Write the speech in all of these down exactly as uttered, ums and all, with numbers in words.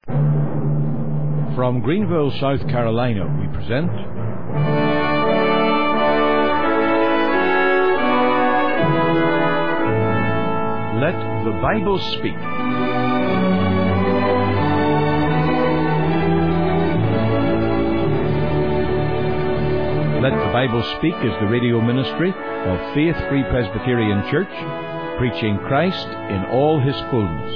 From Greenville, South Carolina, we present Let the Bible Speak. Let the Bible Speak is the radio ministry of Faith Free Presbyterian Church, preaching Christ in all His fullness.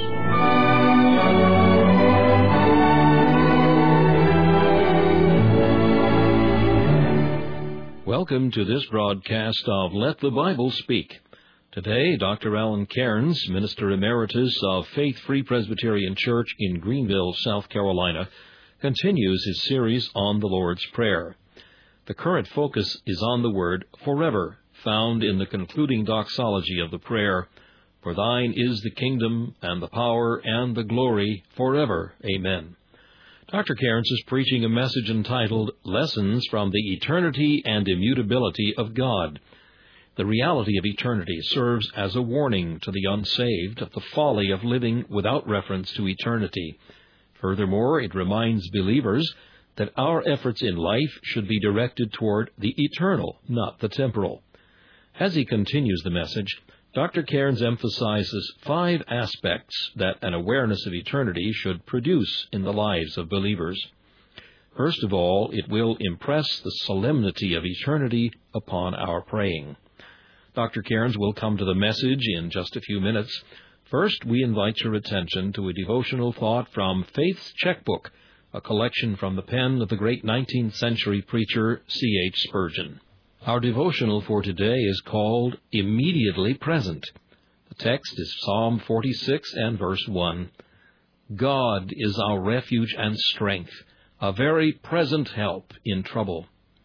Welcome to this broadcast of Let the Bible Speak. Today, Doctor Alan Cairns, Minister Emeritus of Faith Free Presbyterian Church in Greenville, South Carolina, continues his series on the Lord's Prayer. The current focus is on the word forever, found in the concluding doxology of the prayer, For thine is the kingdom, and the power, and the glory, forever. Amen. Doctor Cairns is preaching a message entitled Lessons from the Eternity and Immutability of God. The reality of eternity serves as a warning to the unsaved of the folly of living without reference to eternity. Furthermore, it reminds believers that our efforts in life should be directed toward the eternal, not the temporal. As he continues the message, Doctor Cairns emphasizes five aspects that an awareness of eternity should produce in the lives of believers. First of all, it will impress the solemnity of eternity upon our praying. Doctor Cairns will come to the message in just a few minutes. First, we invite your attention to a devotional thought from Faith's Checkbook, a collection from the pen of the great nineteenth century preacher C H Spurgeon. Our devotional for today is called Immediately Present. The text is Psalm forty-six and verse one. God is our refuge and strength, a very present help in trouble.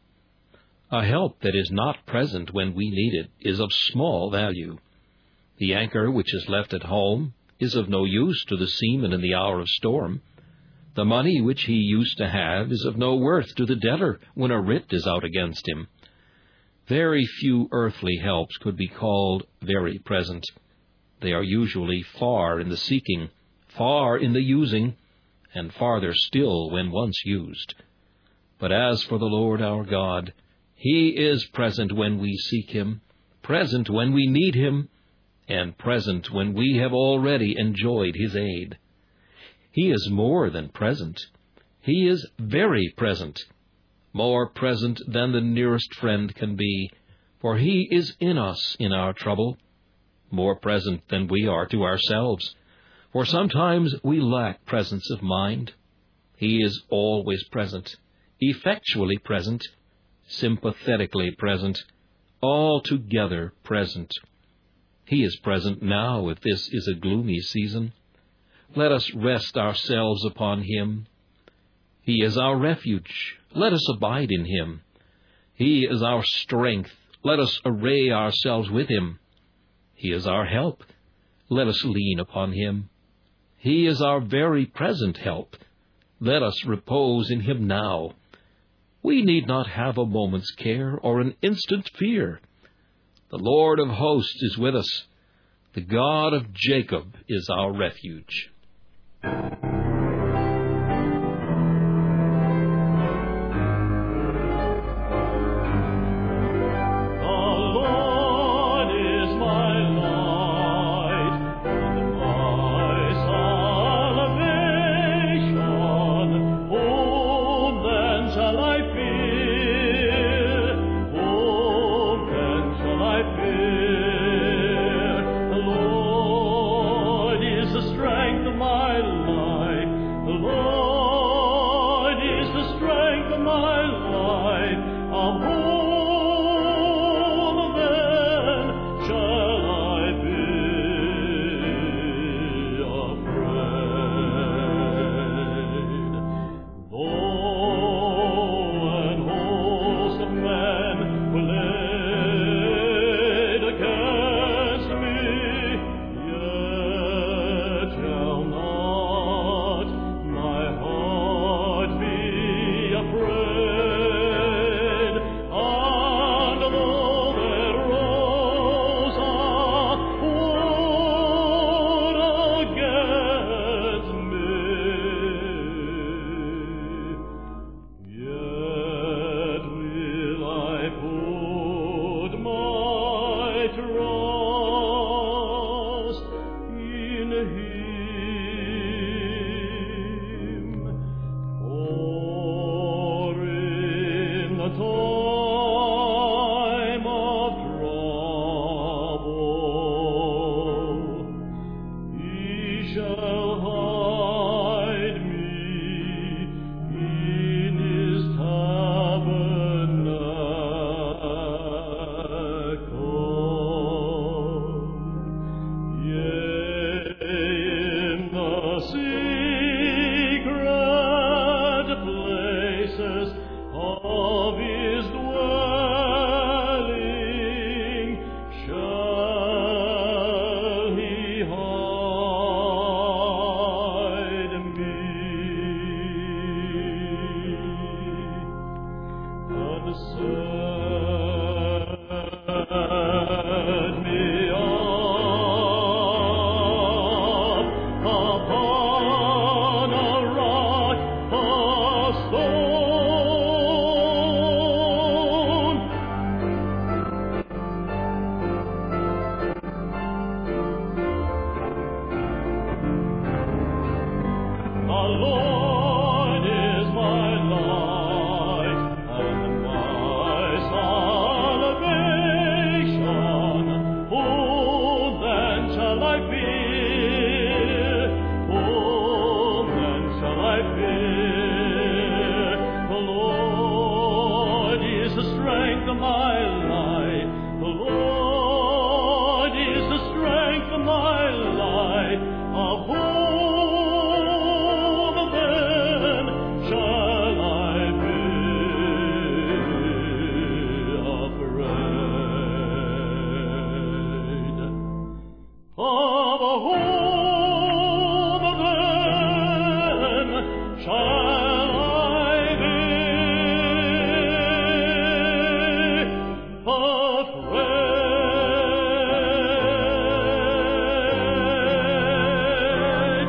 A help that is not present when we need it is of small value. The anchor which is left at home is of no use to the seaman in the hour of storm. The money which he used to have is of no worth to the debtor when a writ is out against him. Very few earthly helps could be called very present. They are usually far in the seeking, far in the using, and farther still when once used. But as for the Lord our God, He is present when we seek Him, present when we need Him, and present when we have already enjoyed His aid. He is more than present. He is very present, more present than the nearest friend can be, for He is in us in our trouble, more present than we are to ourselves, for sometimes we lack presence of mind. He is always present, effectually present, sympathetically present, altogether present. He is present now if this is a gloomy season. Let us rest ourselves upon Him. He is our refuge. Let us abide in Him. He is our strength. Let us array ourselves with Him. He is our help. Let us lean upon Him. He is our very present help. Let us repose in Him now. We need not have a moment's care or an instant's fear. The Lord of hosts is with us. The God of Jacob is our refuge. My life. Lord is my light and my salvation. Whom then shall I fear? Whom then shall I fear? The Lord is the strength of my life. The Lord is the strength of my life. Of whom then shall I be afraid? Of whom then shall I be afraid?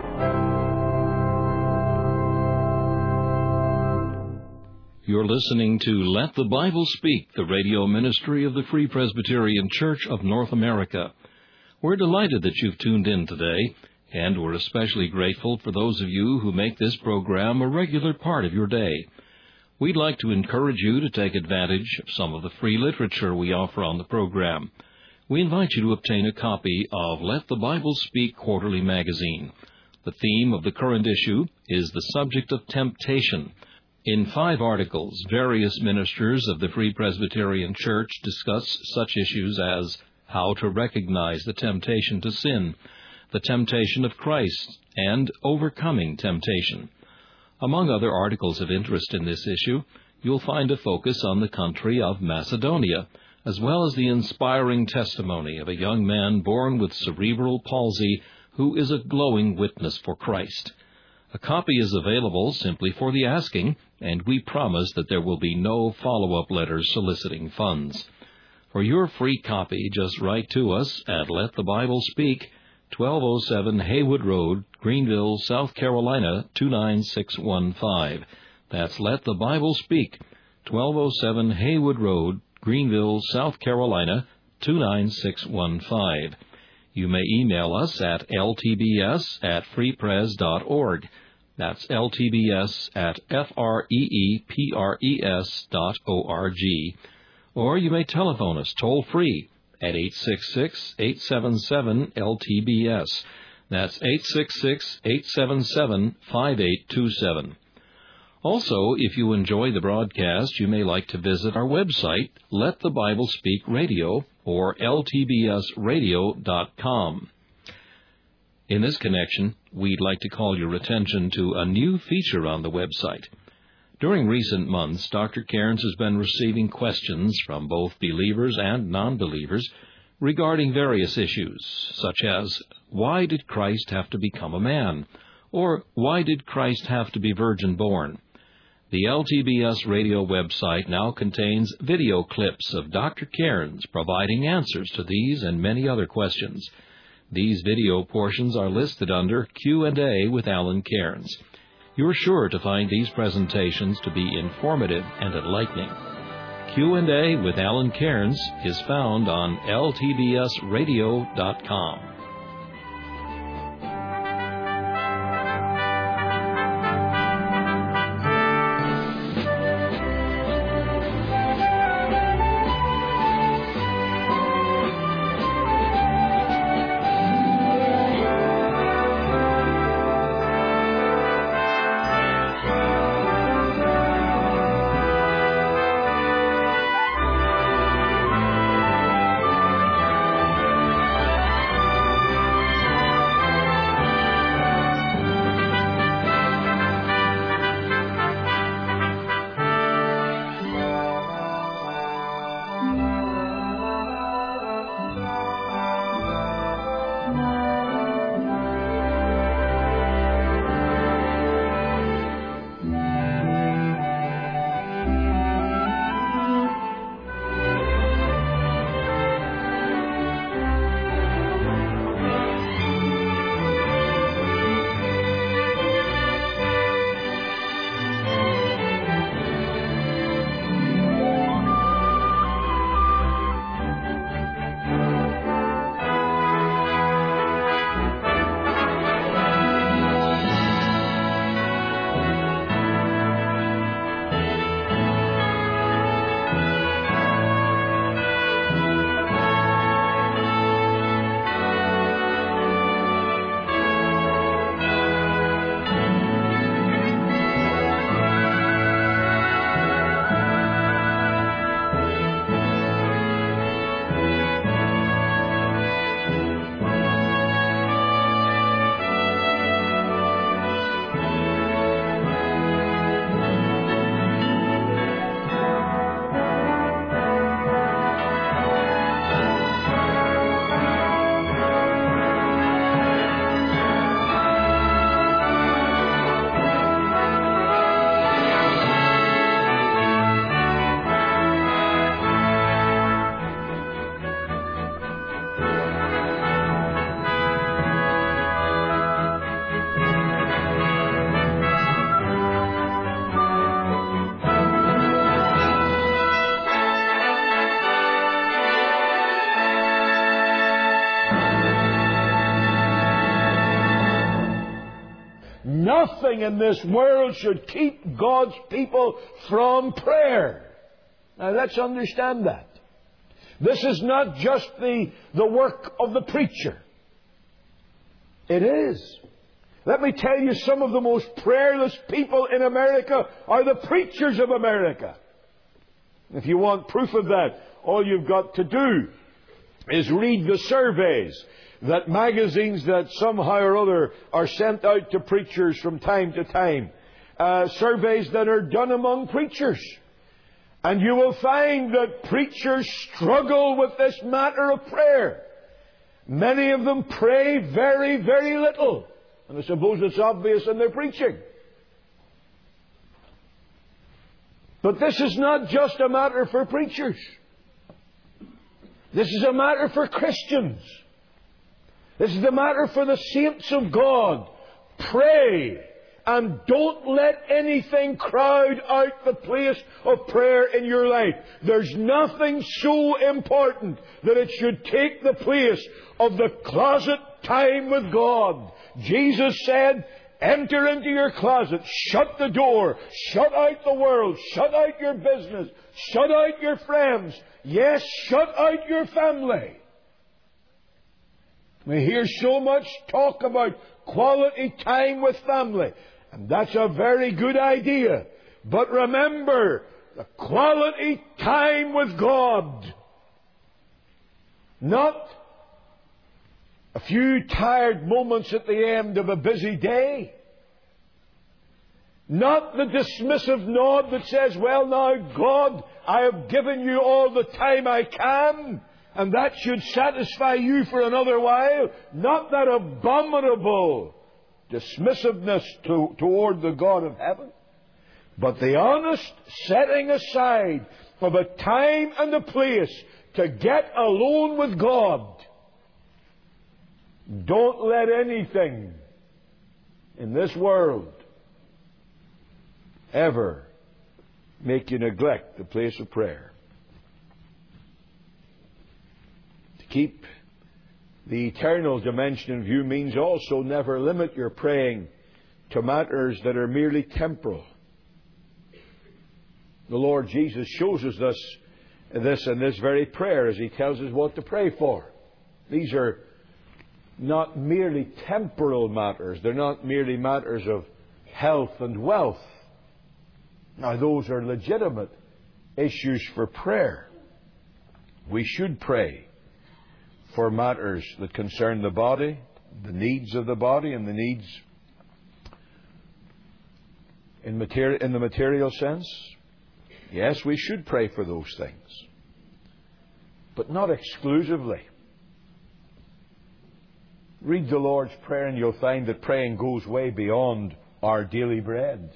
You're listening to Let the Bible Speak, the radio ministry of the Free Presbyterian Church of North America. We're delighted that you've tuned in today, and we're especially grateful for those of you who make this program a regular part of your day. We'd like to encourage you to take advantage of some of the free literature we offer on the program. We invite you to obtain a copy of Let the Bible Speak Quarterly Magazine. The theme of the current issue is the subject of temptation. In five articles, various ministers of the Free Presbyterian Church discuss such issues as how to recognize the temptation to sin, the temptation of Christ, and overcoming temptation. Among other articles of interest in this issue, you'll find a focus on the country of Macedonia, as well as the inspiring testimony of a young man born with cerebral palsy who is a glowing witness for Christ. A copy is available simply for the asking, and we promise that there will be no follow-up letters soliciting funds. For your free copy, just write to us at Let the Bible Speak, twelve oh seven Haywood Road, Greenville, South Carolina, two nine six one five. That's Let the Bible Speak, twelve oh seven Haywood Road, Greenville, South Carolina, two nine six one five. You may email us at l t b s at free pres dot org. That's l t b s at f r e e p r e s dot o r g. Or you may telephone us toll-free at eight six six, eight seven seven, L T B S. That's eight six six, eight seven seven, five eight two seven. Also, if you enjoy the broadcast, you may like to visit our website, Let the Bible Speak Radio, or l t b s radio dot com. In this connection, we'd like to call your attention to a new feature on the website. During recent months, Doctor Cairns has been receiving questions from both believers and non-believers regarding various issues, such as, why did Christ have to become a man? Or, why did Christ have to be virgin-born? The L T B S radio website now contains video clips of Doctor Cairns providing answers to these and many other questions. These video portions are listed under Q and A with Alan Cairns. You're sure to find these presentations to be informative and enlightening. Q and A with Alan Cairns is found on l t b s radio dot com. nothing in this world should keep God's people from prayer. Now let's understand that. This is not just the, the work of the preacher. It is. Let me tell you, some of the most prayerless people in America are the preachers of America. If you want proof of that, all you've got to do is read the surveys that magazines that somehow or other are sent out to preachers from time to time. Uh, surveys that are done among preachers. And you will find that preachers struggle with this matter of prayer. Many of them pray very, very little. And I suppose it's obvious in their preaching. But this is not just a matter for preachers. This is a matter for Christians. This is a matter for the saints of God. Pray. And don't let anything crowd out the place of prayer in your life. There's nothing so important that it should take the place of the closet time with God. Jesus said, enter into your closet, shut the door, shut out the world, shut out your business, shut out your friends, yes, shut out your family. We hear so much talk about quality time with family. And that's a very good idea. But remember, the quality time with God. Not a few tired moments at the end of a busy day. Not the dismissive nod that says, well now, God, I have given you all the time I can, and that should satisfy you for another while. Not that abominable dismissiveness to, toward the God of heaven, but the honest setting aside of a time and a place to get alone with God. Don't let anything in this world ever make you neglect the place of prayer. To keep the eternal dimension in view means also never limit your praying to matters that are merely temporal. The Lord Jesus shows us this, this in this very prayer as He tells us what to pray for. These are not merely temporal matters. They're not merely matters of health and wealth. Now, those are legitimate issues for prayer. We should pray for matters that concern the body, the needs of the body, and the needs in, materi- in the material sense. Yes, we should pray for those things, but not exclusively. Read the Lord's Prayer and you'll find that praying goes way beyond our daily bread.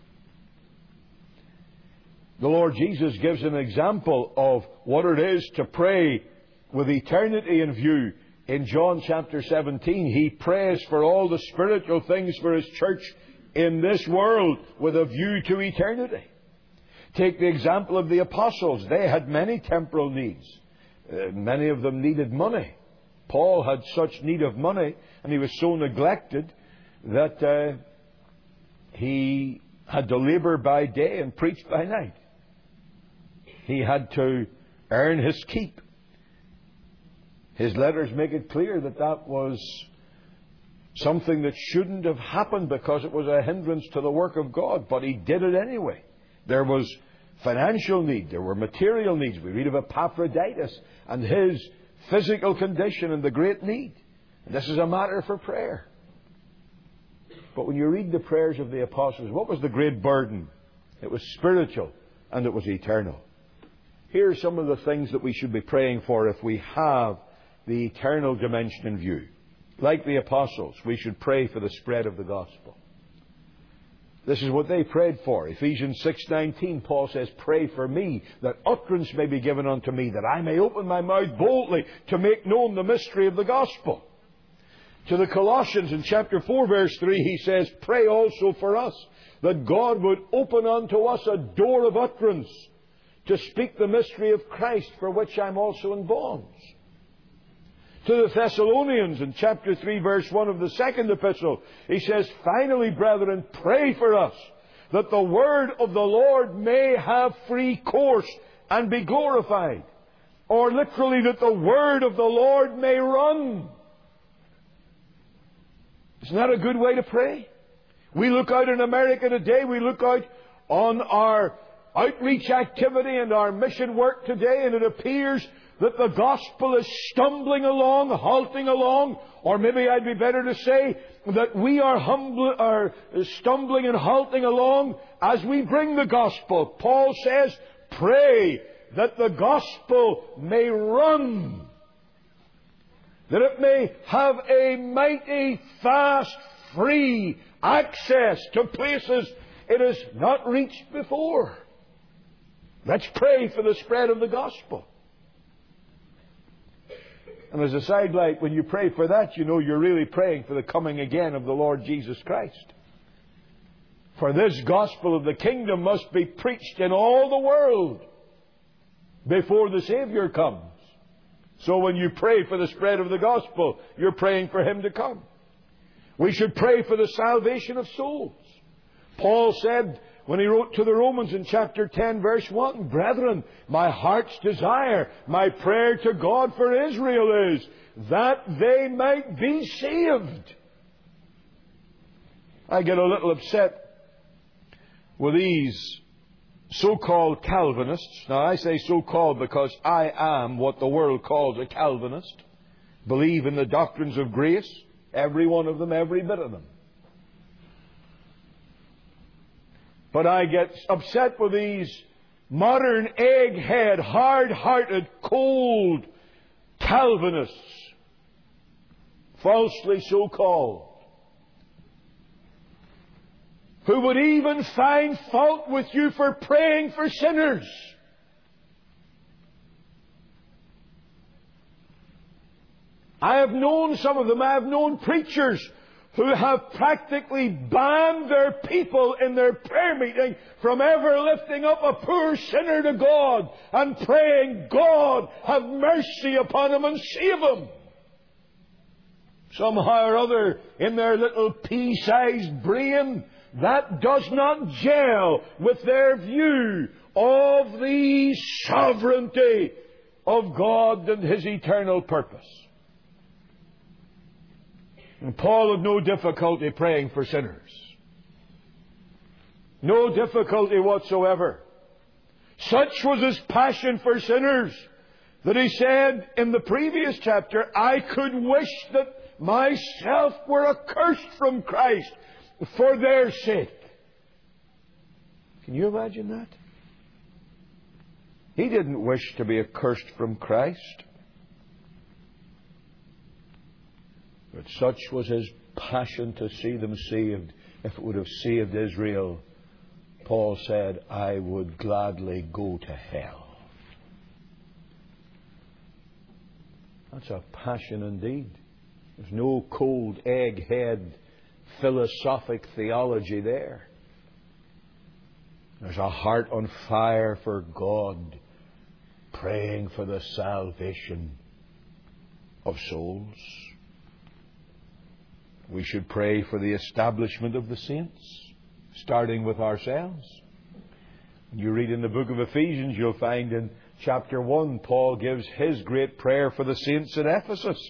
The Lord Jesus gives an example of what it is to pray with eternity in view. In John chapter seventeen, He prays for all the spiritual things for His church in this world with a view to eternity. Take the example of the apostles. They had many temporal needs. Uh, many of them needed money. Paul had such need of money, and he was so neglected that uh, he had to labour by day and preach by night. He had to earn his keep. His letters make it clear that that was something that shouldn't have happened because it was a hindrance to the work of God, but he did it anyway. There was financial need. There were material needs. We read of Epaphroditus and his physical condition and the great need. And this is a matter for prayer. But when you read the prayers of the apostles, what was the great burden? It was spiritual and it was eternal. Here are some of the things that we should be praying for if we have the eternal dimension in view. Like the apostles, we should pray for the spread of the gospel. This is what they prayed for. Ephesians six nineteen, Paul says, pray for me, that utterance may be given unto me, that I may open my mouth boldly to make known the mystery of the gospel. To the Colossians in chapter four, verse three, he says, pray also for us, that God would open unto us a door of utterance to speak the mystery of Christ, for which I'm also in bonds. To the Thessalonians in chapter three, verse one of the second epistle, he says, "Finally, brethren, pray for us, that the word of the Lord may have free course and be glorified." Or literally, that the word of the Lord may run. Isn't that a good way to pray? We look out in America today, we look out on our outreach activity and our mission work today, and it appears that the gospel is stumbling along, halting along, or maybe I'd be better to say that we are, humble, are stumbling and halting along as we bring the gospel. Paul says, pray that the gospel may run, that it may have a mighty, fast, free access to places it has not reached before. Let's pray for the spread of the gospel. And as a sidelight, when you pray for that, you know you're really praying for the coming again of the Lord Jesus Christ. For this gospel of the kingdom must be preached in all the world before the Savior comes. So when you pray for the spread of the gospel, you're praying for Him to come. We should pray for the salvation of souls. Paul said, when he wrote to the Romans in chapter ten, verse one, "Brethren, my heart's desire, my prayer to God for Israel is that they might be saved." I get a little upset with these so-called Calvinists. Now, I say so-called because I am what the world calls a Calvinist. Believe in the doctrines of grace. Every one of them, every bit of them. But I get upset with these modern egghead, hard-hearted, cold Calvinists, falsely so-called, who would even find fault with you for praying for sinners. I have known some of them. I have known preachers who have practically banned their people in their prayer meeting from ever lifting up a poor sinner to God and praying, "God, have mercy upon him and save him." Somehow or other, in their little pea-sized brain, that does not gel with their view of the sovereignty of God and His eternal purpose. And Paul had no difficulty praying for sinners. No difficulty whatsoever. Such was his passion for sinners that he said in the previous chapter, "I could wish that myself were accursed from Christ for their sake." Can you imagine that? He didn't wish to be accursed from Christ. But such was his passion to see them saved. If it would have saved Israel, Paul said, "I would gladly go to hell." That's a passion indeed. There's no cold egghead philosophic theology there. There's a heart on fire for God, praying for the salvation of souls. We should pray for the establishment of the saints, starting with ourselves. When you read in the book of Ephesians, you'll find in chapter one, Paul gives his great prayer for the saints at Ephesus.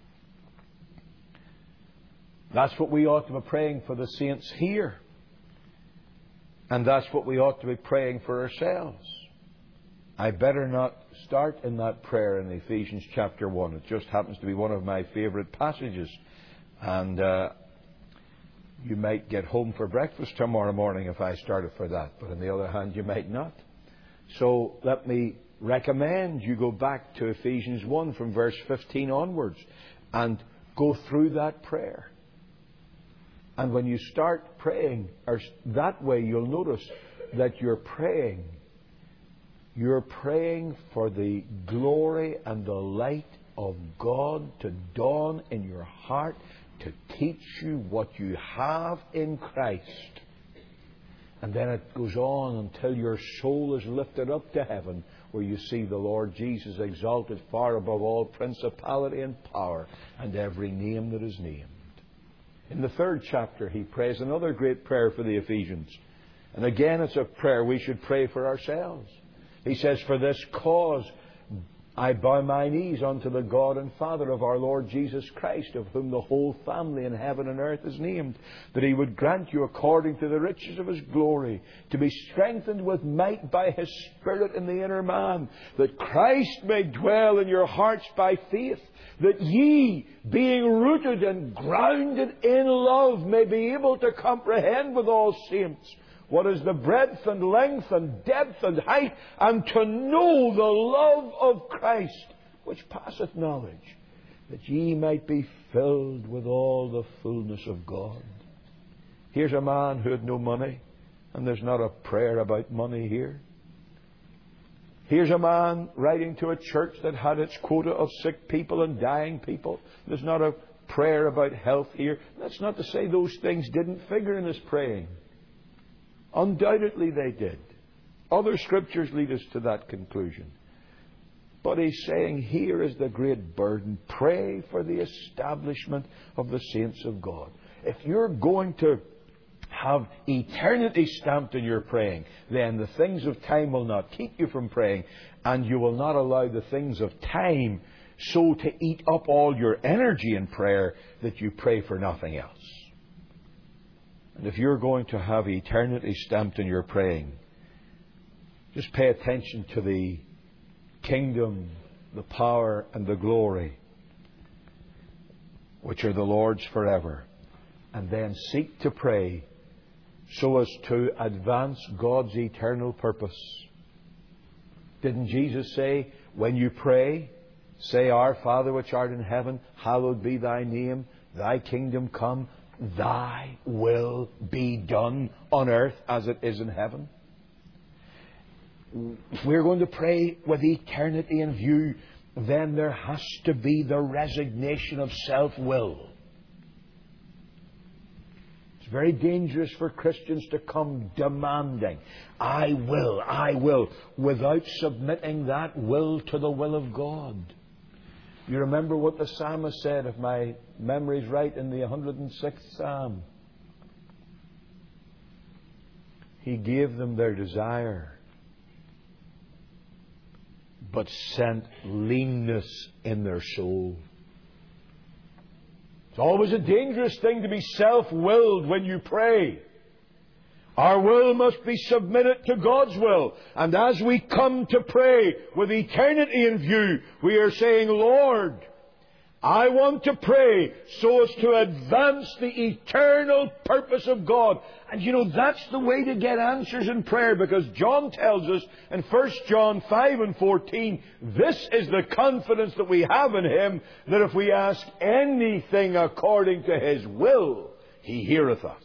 That's what we ought to be praying for the saints here. And that's what we ought to be praying for ourselves. I better not start in that prayer in Ephesians chapter one. It just happens to be one of my favourite passages. And uh, you might get home for breakfast tomorrow morning if I started for that. But on the other hand, you might not. So let me recommend you go back to Ephesians one from verse fifteen onwards and go through that prayer. And when you start praying or that way, you'll notice that you're praying. You're praying for the glory and the light of God to dawn in your heart, to teach you what you have in Christ And then it goes on until your soul is lifted up to heaven, where you see the Lord Jesus exalted far above all principality and power and every name that is named. In the third chapter, he prays another great prayer for the Ephesians. And again, it's a prayer we should pray for ourselves. He says, "For this cause I bow my knees unto the God and Father of our Lord Jesus Christ, of whom the whole family in heaven and earth is named, that He would grant you according to the riches of His glory, to be strengthened with might by His Spirit in the inner man, that Christ may dwell in your hearts by faith, that ye, being rooted and grounded in love, may be able to comprehend with all saints what is the breadth and length and depth and height, and to know the love of Christ, which passeth knowledge, that ye might be filled with all the fullness of God." Here's a man who had no money, and there's not a prayer about money here. Here's a man writing to a church that had its quota of sick people and dying people. There's not a prayer about health here. That's not to say those things didn't figure in his praying. Undoubtedly they did. Other scriptures lead us to that conclusion. But he's saying here is the great burden. Pray for the establishment of the saints of God. If you're going to have eternity stamped in your praying, then the things of time will not keep you from praying, and you will not allow the things of time so to eat up all your energy in prayer that you pray for nothing else. And if you're going to have eternity stamped in your praying, just pay attention to the kingdom, the power, and the glory, which are the Lord's forever. And then seek to pray so as to advance God's eternal purpose. Didn't Jesus say, when you pray, say, "Our Father which art in heaven, hallowed be thy name, thy kingdom come, thy will be done on earth as it is in heaven"? If we're going to pray with eternity in view, then there has to be the resignation of self-will. It's very dangerous for Christians to come demanding, "I will, I will," without submitting that will to the will of God. You remember what the psalmist said, if my memory's right, in the one hundred sixth Psalm. He gave them their desire, but sent leanness in their soul. It's always a dangerous thing to be self-willed when you pray. Our will must be submitted to God's will. And as we come to pray with eternity in view, we are saying, "Lord, I want to pray so as to advance the eternal purpose of God." And you know, that's the way to get answers in prayer, because John tells us in First John five and fourteen, this is the confidence that we have in Him, that if we ask anything according to His will, He heareth us.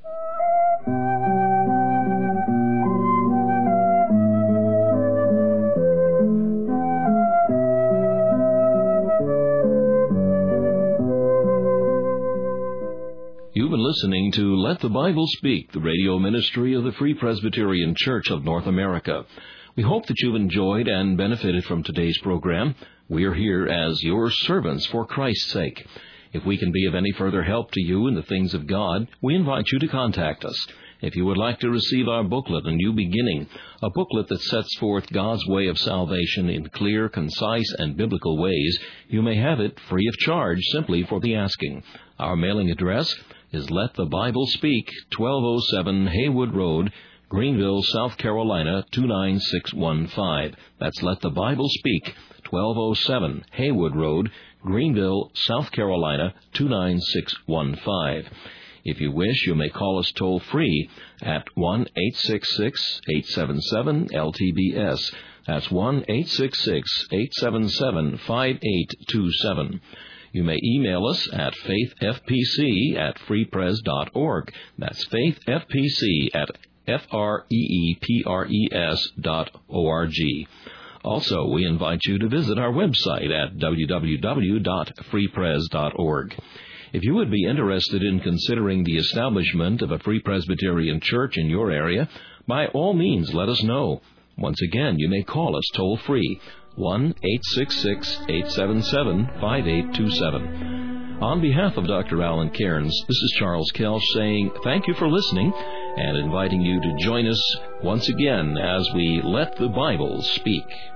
You've been listening to Let the Bible Speak, the radio ministry of the Free Presbyterian Church of North America. We hope that you've enjoyed and benefited from today's program. We are here as your servants for Christ's sake. If we can be of any further help to you in the things of God, we invite you to contact us. If you would like to receive our booklet, A New Beginning, a booklet that sets forth God's way of salvation in clear, concise, and biblical ways, you may have it free of charge simply for the asking. Our mailing address is Let the Bible Speak, twelve oh seven Haywood Road, Greenville, South Carolina, two nine six one five. That's Let the Bible Speak, twelve oh seven Haywood Road, Greenville, South Carolina, two nine six one five. If you wish, you may call us toll-free at one eight six six, eight seven seven, L T B S. That's one eight six six, eight seven seven, five eight two seven. You may email us at faithfpc at freepres dot org. That's faithfpc at F R E E P R E S dot O R G. Also, we invite you to visit our website at w w w dot free pres dot org. If you would be interested in considering the establishment of a Free Presbyterian Church in your area, by all means let us know. Once again, you may call us toll-free, one eight six six, eight seven seven, five eight two seven. On behalf of Doctor Alan Cairns, this is Charles Kelch saying thank you for listening and inviting you to join us once again as we let the Bible speak.